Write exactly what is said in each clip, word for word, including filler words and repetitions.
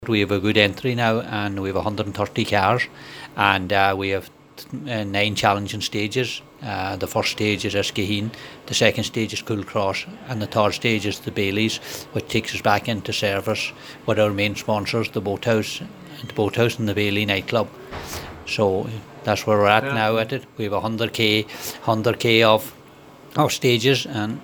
We have a good entry now, and we have one hundred thirty cars, and uh, we have uh, nine challenging stages. Uh, the first stage is Eskeheen, the second stage is Cool Cross, and the third stage is the Baileys, which takes us back into service with our main sponsors, the Boathouse, the Boathouse and the Bailey nightclub. So that's where we're at yeah. now at it. We have one hundred k, one hundred k of our stages, and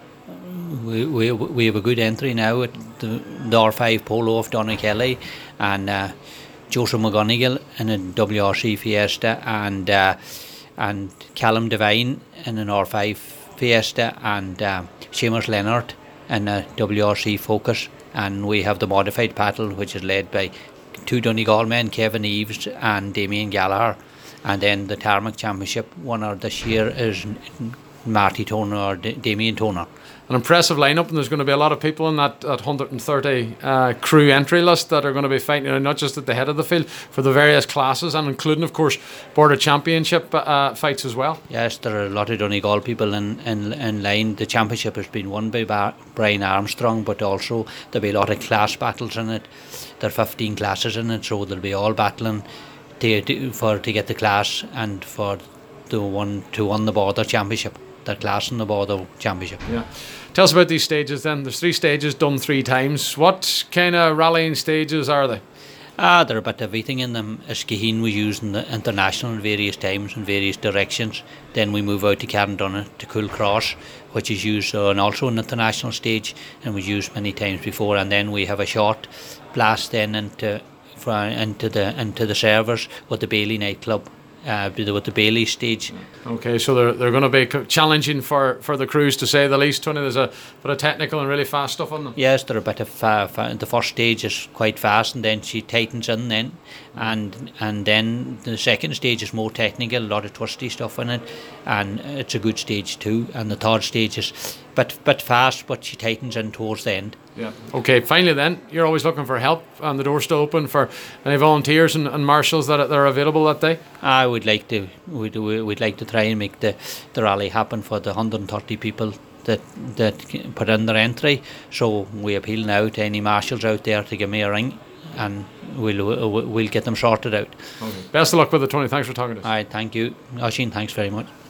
we we we have a good entry now at the, the R five Polo of Donna Kelly, and uh, Joseph McGonigal in a W R C Fiesta, and uh, and Callum Devine in an R five Fiesta, and uh, Seamus Leonard in a W R C Focus, and we have the modified paddle, which is led by two Donegal men, Kevin Eves and Damien Gallagher, and then the Tarmac Championship winner this year is Marty Toner or D- Damien Toner. An impressive lineup, and there's going to be a lot of people in that, that one hundred thirty uh, crew entry list that are going to be fighting, you know, not just at the head of the field for the various classes, and including, of course, Border Championship uh, fights as well. Yes, there are a lot of Donegal people in, in, in line. The championship has been won by Bar- Brian Armstrong, but also there'll be a lot of class battles in it. There are fifteen classes in it, so they'll be all battling to, to, for to get the class and for the one to win the Border Championship. The class in the Border Championship. Yeah. Tell us about these stages then. There's three stages done three times. What kind of rallying stages are they? Ah, there are a bit of everything in them. Eskeheen was used in the international in various times in various directions. Then we move out to Carndonagh to Cool Cross, which is used on also an international stage and was used many times before. And then we have a short blast then into into the into the servers with the Bailey nightclub. Uh, with the Bailey stage. Okay, so they're they're going to be challenging for, for the crews, to say the least. Tony, there's a bit of technical and really fast stuff on them. Yes, they're a bit of uh, fa- the first stage is quite fast, and then she tightens in then, and and then the second stage is more technical, a lot of twisty stuff in it, and it's a good stage too. And the third stage is a bit bit fast, but she tightens in towards the end. Yeah. Okay. Finally, then, you're always looking for help, and the door's still open for any volunteers and, and marshals that are, that are available that day. I would like to. We'd, we'd like to try and make the, the rally happen for the one hundred thirty people that that put in their entry. So we appeal now to any marshals out there to give me a ring, and we'll we'll get them sorted out. Okay. Best of luck with it, Tony. Thanks for talking to us. All right. Thank you, Oisin. Thanks very much.